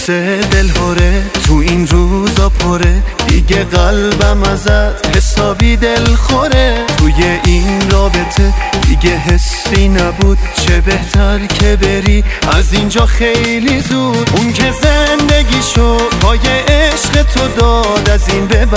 حس دلهوره تو این روزا پره، دیگه قلبم ازت حسابی دلخوره. توی این رابطه دیگه حسی نبود، چه بهتر که بری از اینجا خیلی زود. اون که زندگیشو پای عشق تو داد، از این به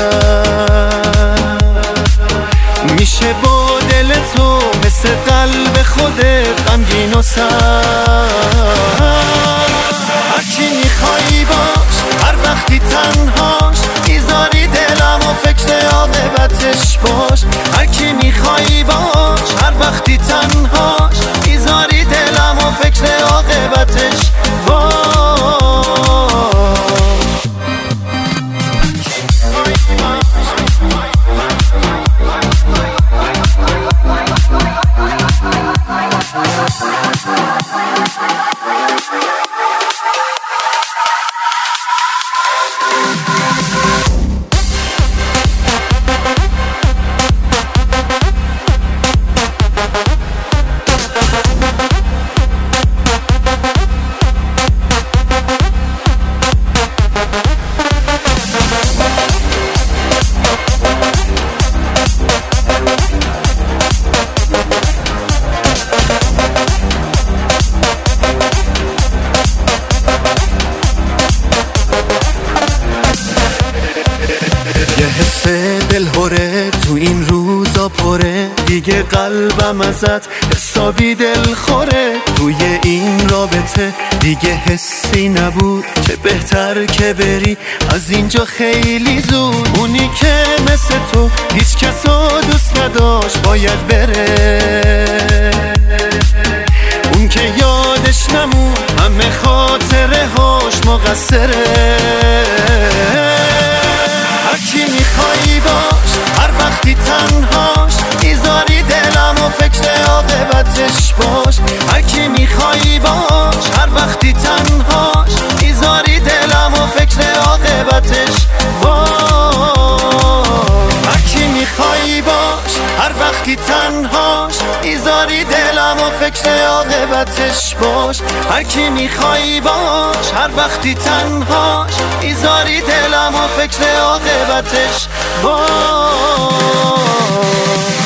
بعد میشه با دل تو مثل قلب خودت غمگین و سرد. هرچی میخوایی باش، هر وقتی تنهاش میذاری دلم و فکر عاقبتش باش. هرکی میخوایی باش، هر وقتی تنهاش میذاری دلم و فکر عاقبتش باش. یه حس دلهوره تو این روزا پره، دیگه قلبم ازت حسابی دلخوره. توی این رابطه دیگه حسی نبود، چه بهتر که بری از اینجا خیلی زود. اونی که مثل تو هیچ کسو دوست نداشت باید بره، اون که یادش نمون همه خاطره هاش مقصره. هرکی میخوایی باش، هر وقتی تنهاش میذاری دلم و فکر عاقبتش باش. هرکی میخوایی باش، هر وقتی تنهاش میذاری دلم و فکر عاقبتش باش. هرکی میخوایی باش، هر وقتی تنهاش میذاری دلم و فکر عاقبتش باش. هرکی میخوایی باش، هر وقتی تنهاش میذاری دلم و فکر عاقبتش باش.